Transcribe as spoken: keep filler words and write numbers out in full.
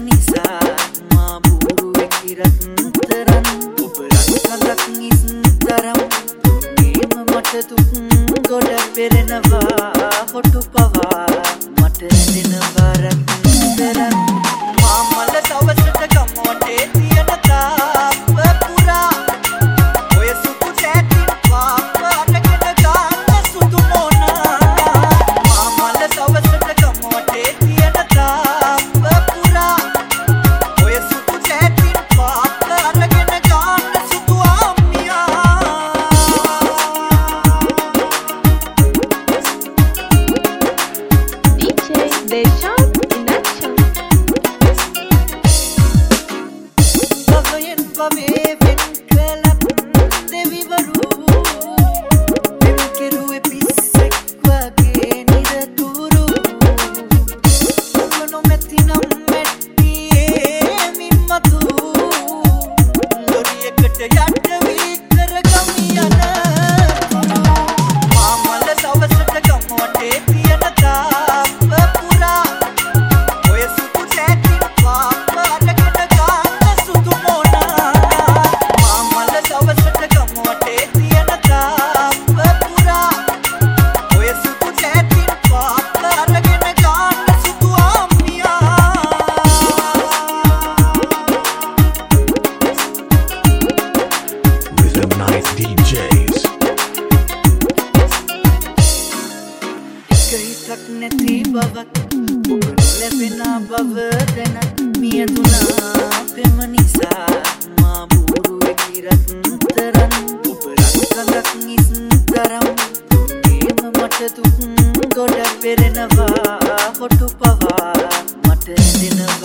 නිසා මා බූරුවෙක් ඉරත්තරන් ඔබ රත්කඳක් නිස්තරම් මේම මට දුක් ගොඩ පෙරෙනවා හොටු පවා මට දෙනවා රත්තරන් මා මල දවසට ගමවටේ තියෙන තාප පුරා ඔය සුදු සැටින් පාප අටගෙන ගන්න සුදු මොනා මා මල දවසට ගමවටේ තියෙන තාප පුරා ඔය සුදු සැටින් පාප අටගෙන ගන්න සුදු ආමියා D J Deshan in action. Pavayen paveven kwelat devivaru Emkeruwe pissek wage niraturu Kono metinam mettiye mimmatu Loriyekata yatta vi karagamiyana turu Mamala dawasata gamwate tiyana taap pura Oy sudu satin paapa atakena ganna sudu mona Mamala dawasata gamwate tiyana taap pura Oy sudu satin paapa atakena ganna sudu aamiya Rhythm Night D Js. එකහිතක් නැති බවත් ඔබ නොලැබෙන බව දැනත් මියදුනා පෙම නිසා මා බූරුවෙක් ඉරත්තරන් ඔබ රත්කඳක් නිස්තරම් මේම මට දුක් ගොඩ පෙරෙනවා හොටු පවා මට දෙනවා